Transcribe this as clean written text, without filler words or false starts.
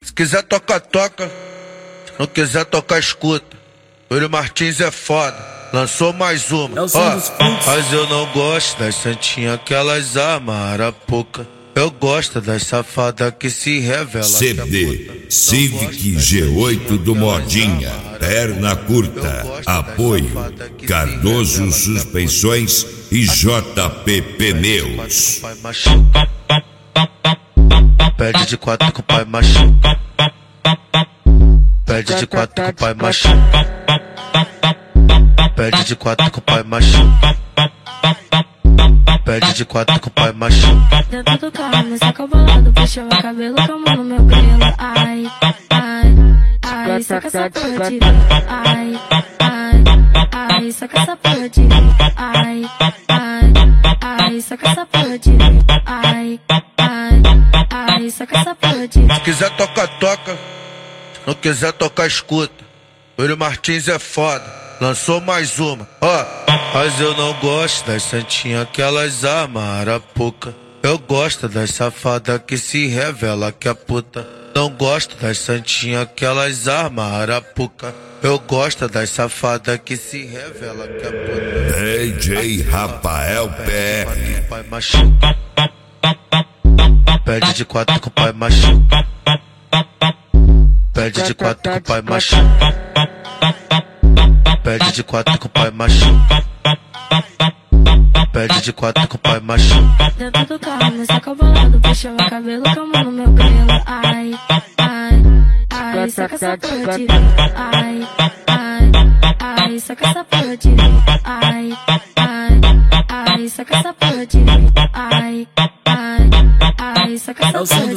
Se quiser toca, toca. Se não quiser tocar, escuta. Yuri Martins é foda, lançou mais uma. Mas eu não gosto das santinhas que elas amam arapuca. Eu gosto das safadas que se revela. CD Civic G8 do Modinha, perna curta. Apoio Cardoso Suspensões e JP Pneus. Pede de quatro com o pai machuca. Pede de quatro com o pai machuca. Pede de quatro com o pai machuca. Pede de quatro com o pai machuca. Dentro do carro, me saca bolado, puxa meu cabelo, calma no meu grelo. Ai, ai, ai, saca essa porra de ai, ai, ai, saca essa porra de ai, ai, ai, saca essa porra de ai, ai, ai, saca essa porra de. Se quiser toca, toca. Se não quiser tocar, escuta. Yuri Martins é foda, lançou mais uma. Mas eu não gosto das santinhas que elas amam arapuca. Eu gosto das safadas que se revela que é puta. Não gosto das santinhas que elas amam arapuca. Eu gosto das safadas que se revela que é puta. DJ Rafael PR. Pai machuca. Pede de quatro com o pai machuca. Pede de quatro com o pai machuca. Pede de quatro com o pai machuca. Pede de quatro com o pai machuca. Dentro do carro, me saca bolado, puxa meu cabelo, calma no meu grelo. Ai, ai, ai, saca essa porra de ai, ai, ai, saca essa porra de ai, ai, ai, saca essa porra de ai, ai, ai, saca essa porra de